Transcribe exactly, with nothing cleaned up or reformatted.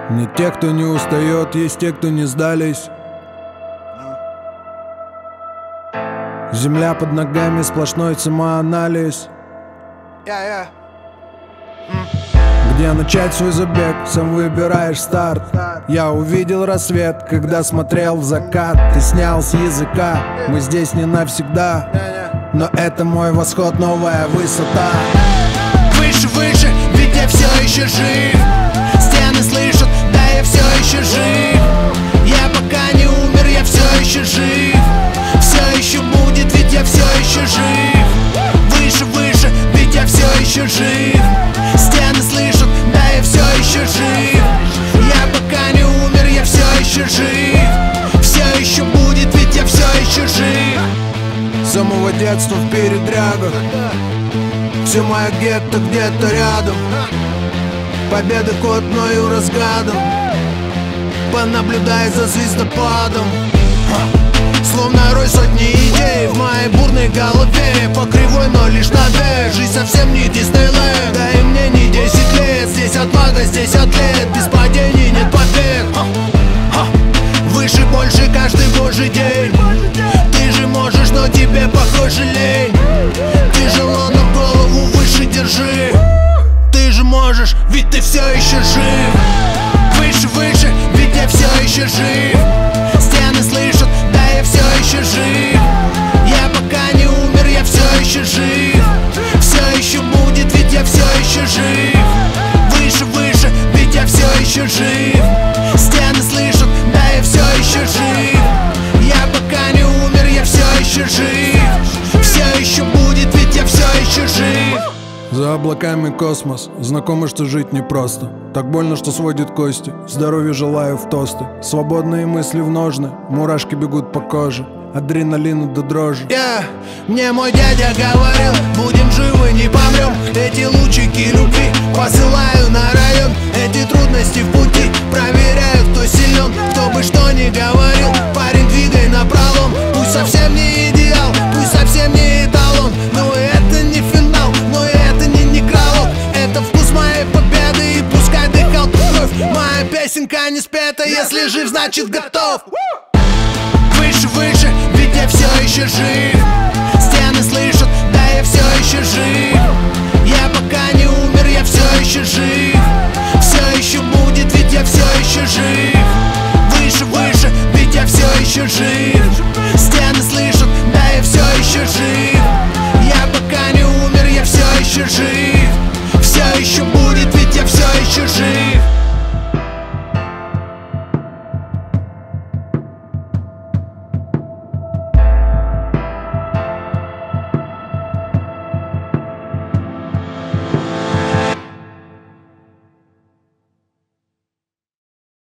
Не те, кто не устает, есть те, кто не сдались. Земля под ногами, сплошной самоанализ. Yeah, yeah. Где начать свой забег, сам выбираешь старт. Я увидел рассвет, когда смотрел в закат. Ты снял с языка, мы здесь не навсегда. Но это мой восход, новая высота. Выше, выше, ведь я все еще жив. Стены слышат, да я все еще жив. Я пока не умер, я все еще жив. Все еще будет, ведь я все еще жив. Выше, выше, ведь я все еще жив. Стены слышат, да я все еще жив. Я пока не умер, я все еще жив. Все еще будет, ведь я все еще жив. С самого детства в передрягах. Все мое гетто где-то рядом. Победа код мною разгадан. Понаблюдай за звездопадом. Словно рой сотни идей в моей бурной голове. По кривой, но лишь на две. Жизнь совсем не Диснейленд. Да и мне не десять лет. Здесь отвага, здесь атлет. Без падений нет побед. Выше, больше каждый божий день. Ты же можешь, но тебе похоже лень. Тяжело, но голову выше держи. Ты же можешь, ведь ты все еще жив. Выше, выше, ведь я все еще жив. Стены слышат, да я все еще жив. Я пока не умер, я все еще жив. Все еще будет, ведь я все еще жив. Выше, выше, ведь я все еще жив. Стены слышат, да я все еще жив. Я пока не умер, я все еще жив. Все еще будет, ведь я все еще жив. За облаками космос, знакомо, что жить непросто. Так больно, что сводит кости, здоровья желаю в тосты. Свободные мысли в ножны, мурашки бегут по коже. Адреналину до дрожи. Yeah. Мне мой дядя говорил, будем живы, не помрем. Эти лучики любви посылаю на район. Эти трудности в пути проверяют, кто силен. Кто бы что ни говорил, парень, двигай напролом. Пусть совсем не идеал, пусть совсем не эталон. Но это не финал, но это не некролог. Это вкус моей победы, и пускай дыхал кровь. Моя песенка не спета, если жив, значит готов. Выше, выше, ведь я все еще жив. Стены слышат, да я все еще жив.